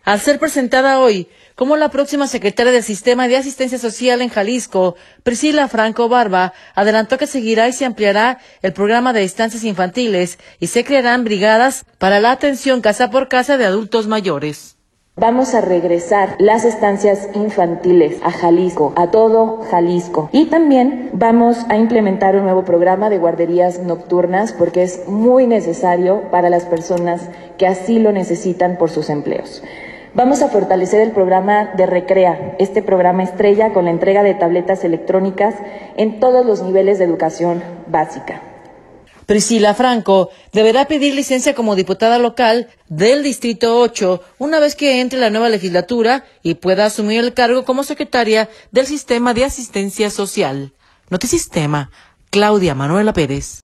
Al ser presentada hoy como la próxima secretaria del Sistema de Asistencia Social en Jalisco, Priscila Franco Barba adelantó que seguirá y se ampliará el programa de estancias infantiles y se crearán brigadas para la atención casa por casa de adultos mayores. Vamos a regresar las estancias infantiles a Jalisco, a todo Jalisco. Y también vamos a implementar un nuevo programa de guarderías nocturnas porque es muy necesario para las personas que así lo necesitan por sus empleos. Vamos a fortalecer el programa de Recrea, este programa estrella con la entrega de tabletas electrónicas en todos los niveles de educación básica. Priscila Franco deberá pedir licencia como diputada local del Distrito 8 una vez que entre la nueva legislatura y pueda asumir el cargo como secretaria del Sistema de Asistencia Social. Notisistema, Claudia Manuela Pérez.